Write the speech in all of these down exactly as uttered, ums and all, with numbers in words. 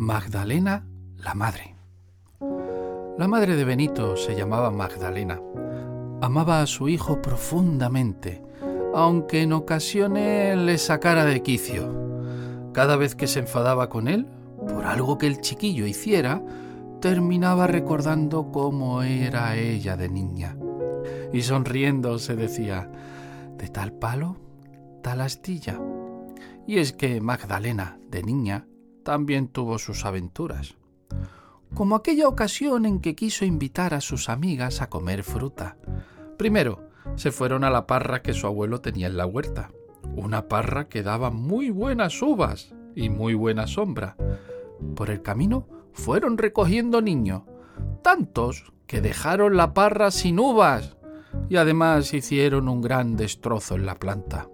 Magdalena, la madre. La madre de Benito se llamaba Magdalena. Amaba a su hijo profundamente, aunque en ocasiones le sacara de quicio. Cada vez que se enfadaba con él, por algo que el chiquillo hiciera, terminaba recordando cómo era ella de niña. Y sonriendo se decía: de tal palo, tal astilla. Y es que Magdalena, de niña, también tuvo sus aventuras. Como aquella ocasión en que quiso invitar a sus amigas a comer fruta. Primero, se fueron a la parra que su abuelo tenía en la huerta. Una parra que daba muy buenas uvas y muy buena sombra. Por el camino fueron recogiendo niños, tantos que dejaron la parra sin uvas y además hicieron un gran destrozo en la planta.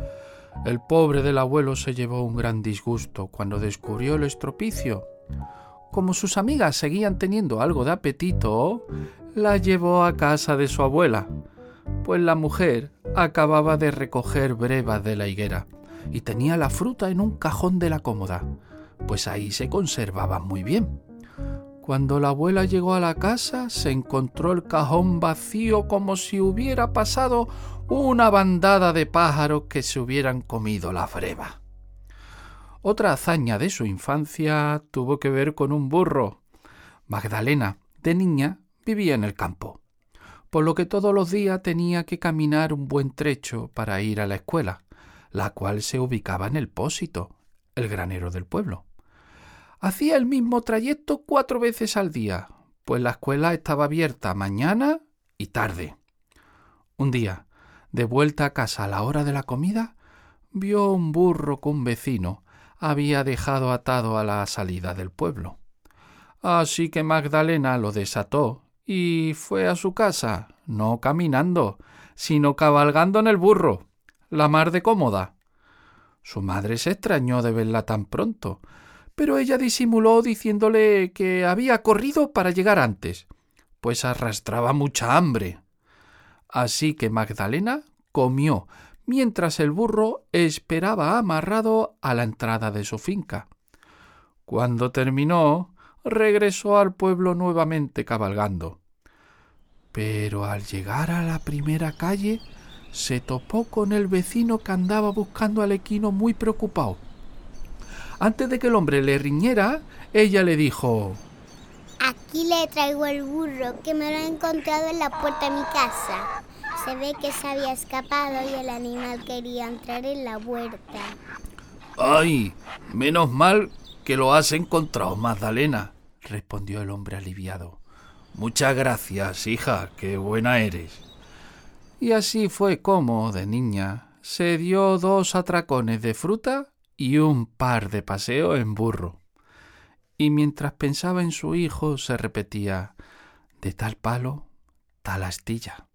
El pobre del abuelo se llevó un gran disgusto cuando descubrió el estropicio. Como sus amigas seguían teniendo algo de apetito, la llevó a casa de su abuela, pues la mujer acababa de recoger brevas de la higuera y tenía la fruta en un cajón de la cómoda, pues ahí se conservaba muy bien. Cuando la abuela llegó a la casa, se encontró el cajón vacío como si hubiera pasado una bandada de pájaros que se hubieran comido la breva. Otra hazaña de su infancia tuvo que ver con un burro. Magdalena, de niña, vivía en el campo, por lo que todos los días tenía que caminar un buen trecho para ir a la escuela, la cual se ubicaba en el Pósito, el granero del pueblo. Hacía el mismo trayecto cuatro veces al día, pues la escuela estaba abierta mañana y tarde. Un día, de vuelta a casa a la hora de la comida, vio un burro que un vecino había dejado atado a la salida del pueblo. Así que Magdalena lo desató y fue a su casa, no caminando, sino cabalgando en el burro, la mar de cómoda. Su madre se extrañó de verla tan pronto, pero ella disimuló diciéndole que había corrido para llegar antes, pues arrastraba mucha hambre. Así que Magdalena comió mientras el burro esperaba amarrado a la entrada de su finca. Cuando terminó, regresó al pueblo nuevamente cabalgando. Pero al llegar a la primera calle, se topó con el vecino que andaba buscando al equino muy preocupado. Antes de que el hombre le riñera, ella le dijo: aquí le traigo el burro, que me lo he encontrado en la puerta de mi casa. Se ve que se había escapado y el animal quería entrar en la huerta. ¡Ay! Menos mal que lo has encontrado, Magdalena, respondió el hombre aliviado. Muchas gracias, hija, qué buena eres. Y así fue como, de niña, se dio dos atracones de fruta y un par de paseos en burro. Y mientras pensaba en su hijo, se repetía: de tal palo, tal astilla.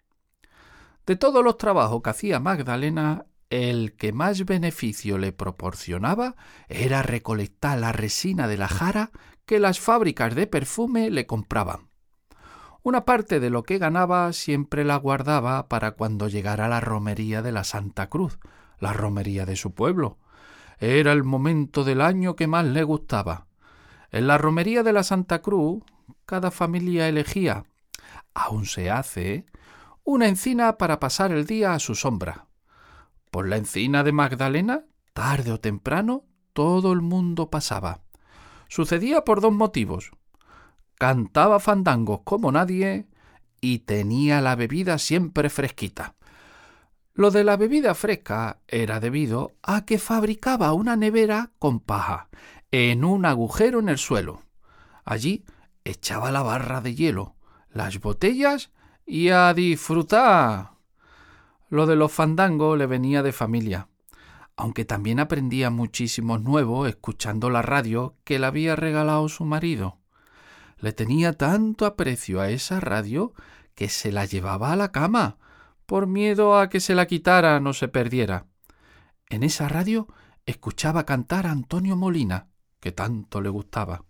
De todos los trabajos que hacía Magdalena, el que más beneficio le proporcionaba era recolectar la resina de la jara que las fábricas de perfume le compraban. Una parte de lo que ganaba siempre la guardaba para cuando llegara la romería de la Santa Cruz, la romería de su pueblo. Era el momento del año que más le gustaba. En la romería de la Santa Cruz, cada familia elegía, aún se hace, una encina para pasar el día a su sombra. Por la encina de Magdalena, tarde o temprano, todo el mundo pasaba. Sucedía por dos motivos. Cantaba fandangos como nadie y tenía la bebida siempre fresquita. Lo de la bebida fresca era debido a que fabricaba una nevera con paja en un agujero en el suelo. Allí echaba la barra de hielo, las botellas y a disfrutar. Lo de los fandangos le venía de familia, aunque también aprendía muchísimos nuevos escuchando la radio que le había regalado su marido. Le tenía tanto aprecio a esa radio que se la llevaba a la cama, por miedo a que se la quitaran o se perdiera. En esa radio escuchaba cantar a Antonio Molina, que tanto le gustaba.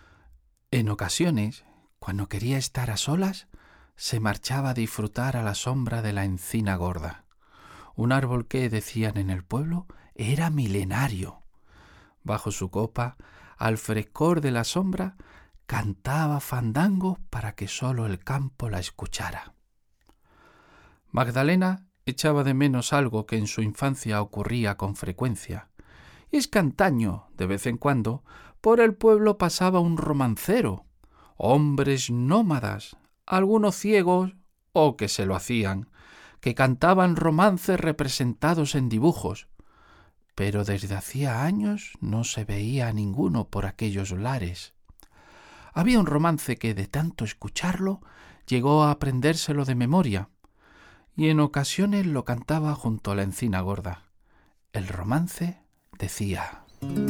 En ocasiones, cuando quería estar a solas, se marchaba a disfrutar a la sombra de la encina gorda, un árbol que, decían en el pueblo, era milenario. Bajo su copa al frescor de la sombra, cantaba fandangos para que solo el campo la escuchara. Magdalena echaba de menos algo que en su infancia ocurría con frecuencia. Y es que antaño, de vez en cuando, por el pueblo pasaba un romancero, hombres nómadas, algunos ciegos o que se lo hacían, que cantaban romances representados en dibujos, pero desde hacía años no se veía a ninguno por aquellos lares. Había un romance que de tanto escucharlo llegó a aprendérselo de memoria, y en ocasiones lo cantaba junto a la encina gorda. El romance decía: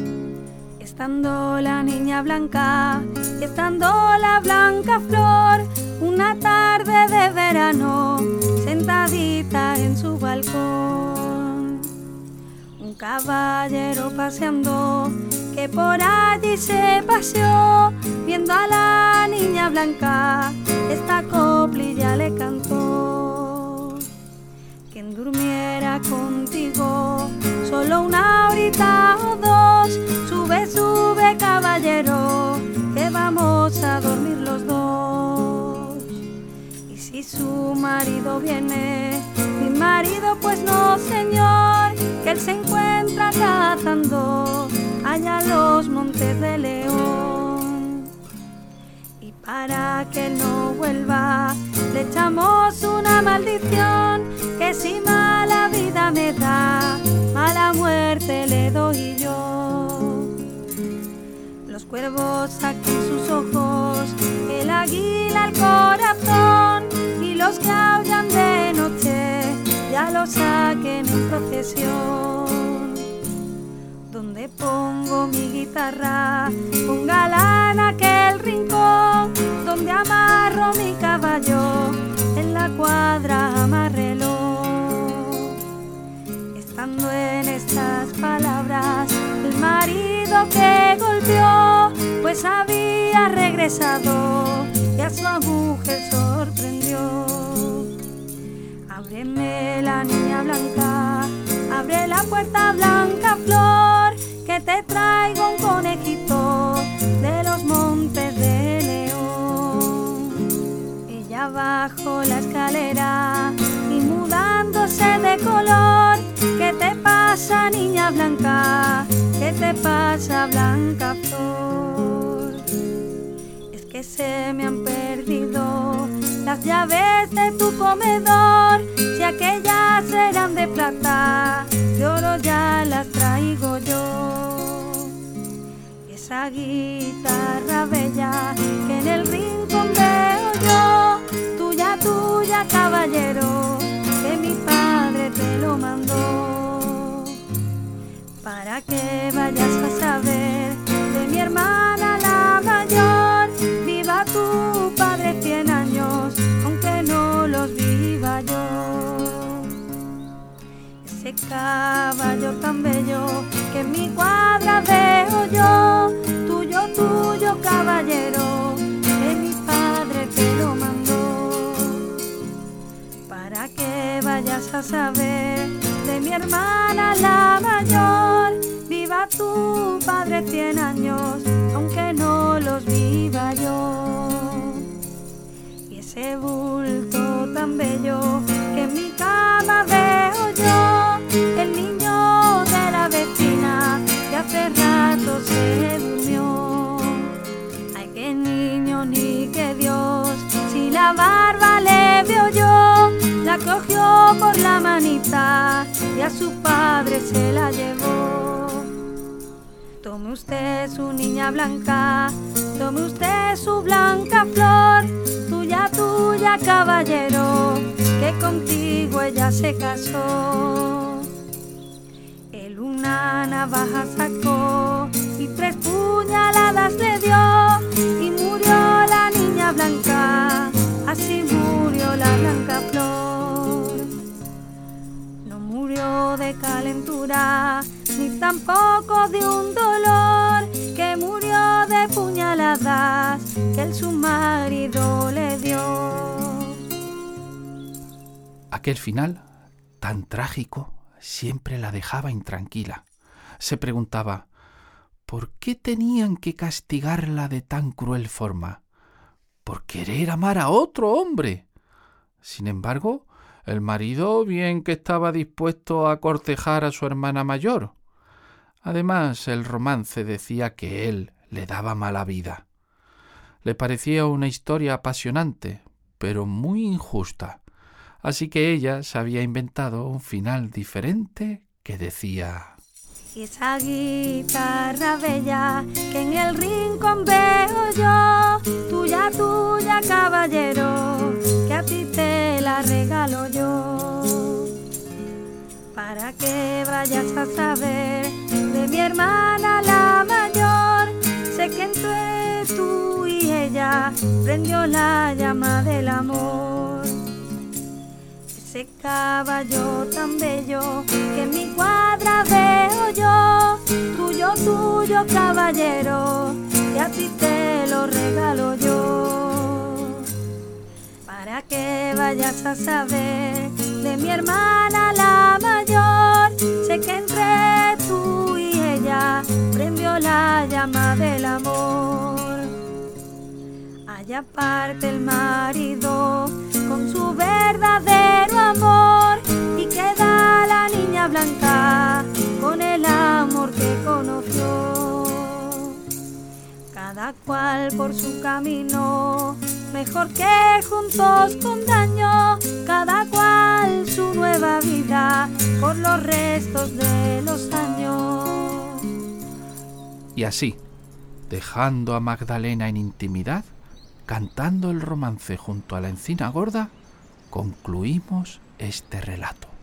Estando la niña blanca, estando la blanca flor, una tarde de verano, sentadita en su balcón, un caballero paseando, que por allí se paseó, viendo a la niña blanca, esta coplilla le cantó. Quien durmiera contigo, solo una horita o dos, sube, sube caballero, que vamos a dormir los dos. Y si su marido viene, mi marido pues no señor, que él se encuentra cazando allá los montes de León. Y para que no vuelva, le echamos una maldición, que si mala vida me da, mala muerte le doy yo. Los cuervos aquí sus ojos, el águila el corazón, y los que aullan de noche ya los saquen en procesión. Donde pongo mi guitarra, póngala en aquel rincón, donde amarro mi caballo, en la cuadra amárrelo. Estando en estas palabras, el marido que golpeó, pues había regresado y a su mujer sorprendió. Ábreme la niña blanca, abre la puerta blanca flor, que te traigo un conejito de los montes de León. Ella bajó la escalera y mudándose de color, ¿qué te pasa, niña blanca? ¿Qué te pasa, blanca flor? Es que se me han perdido las llaves de tu comedor, si aquellas eran de plata, de oro ya las traigo yo. Esa guitarra bella que en el rincón veo yo, tuya, tuya, caballero, que mi padre te lo mandó. Para que vayas a saber de mi hermana la mayor, viva tu padre cien años, aunque no los viva yo. Ese caballo tan bello que en mi cuadra veo yo, tuyo, tuyo, caballero, que mi padre te lo mandó. Para que vayas a saber de mi hermana la mayor, viva tu padre cien años, aunque no los viva yo. Y ese bulto tan bello que en mi cama veo yo, el niño de la vecina que hace rato se durmió. Ay, qué niño ni qué Dios, si la barba le veo yo, la cogió por la manita y a su padre se la llevó. Tome usted su niña blanca, tome usted su blanca flor, tuya, tuya, caballero, que contigo ella se casó. Él una navaja sacó y tres puñaladas le dio, y murió la niña blanca, así murió la blanca flor. No murió de calentura, ni tampoco de un dolor, que murió de puñaladas que el su marido le dio. Aquel final, tan trágico, siempre la dejaba intranquila. Se preguntaba: ¿por qué tenían que castigarla de tan cruel forma? Por querer amar a otro hombre. Sin embargo, el marido bien que estaba dispuesto a cortejar a su hermana mayor. Además, el romance decía que él le daba mala vida. Le parecía una historia apasionante, pero muy injusta. Así que ella se había inventado un final diferente que decía: y esa guitarra bella que en el rincón veo yo, tuya, tuya, caballero, que a ti te la regalo yo. Para que vayas a saber de mi hermana la mayor, sé que entre tú y ella prendió la llama del amor. Ese caballo tan bello que en mi cuadra veo yo, tuyo, tuyo, caballero, que a ti te lo regalo yo. Para que vayas a saber de mi hermana la mayor, sé que entre tú y ella prendió la llama del amor. Allá parte el marido con su verdadero amor y queda la niña blanca con el amor que conoció. Cada cual por su camino, mejor que juntos con daño, cada cual su nueva vida por los restos de los años. Y así, dejando a Magdalena en intimidad, cantando el romance junto a la encina gorda, concluimos este relato.